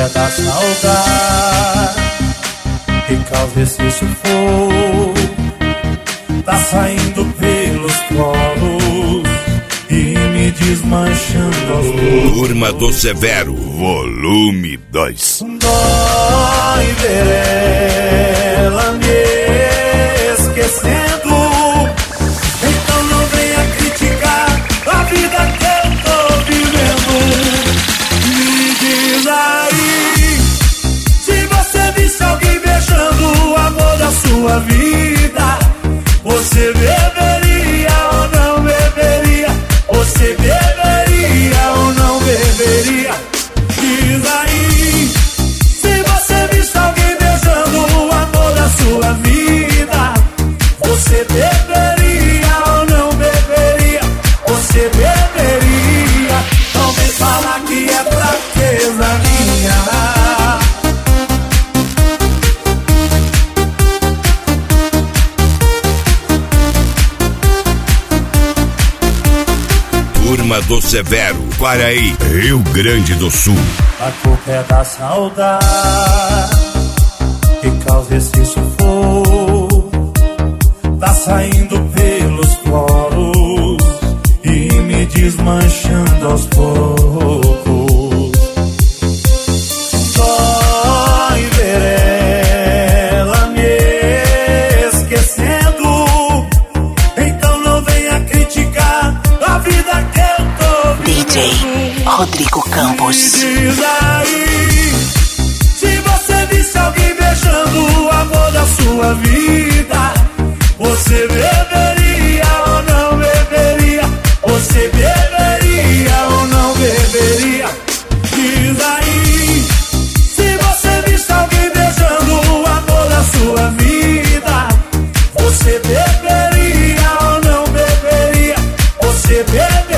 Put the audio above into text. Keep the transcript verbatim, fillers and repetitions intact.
da saudade que causa esse sufoco, tá saindo pelos poros e me desmanchando aos poucos. Turma do Severo, volume dois. Dói ver ela me esquecendo, então não venha criticar a vida que eu tô vivendo. Me diz aí, se você visse alguém beijando o amor da sua vida, você beberia ou não beberia? Você beberia ou não beberia? Diz aí, se você visse alguém beijando o amor da sua vida, você beberia ou não beberia? Você beberia? Não vem falar que é fraqueza minha. Turma do Severo, Quaraí, Rio Grande do Sul. A culpa é da saudade que causa esse sufoco, tá saindo pelos poros e me desmanchando aos poucos. Dói ver ela me esquecendo, então não venha criticar a vida que eu tô vivendo. D J Rodrigo Campos. Me diz aí, se você visse alguém beijando o amor da sua vida, você beberia ou não beberia? Você beberia ou não beberia? Diz aí, se você visse alguém beijando o amor da sua vida, você beberia ou não beberia? Você beberia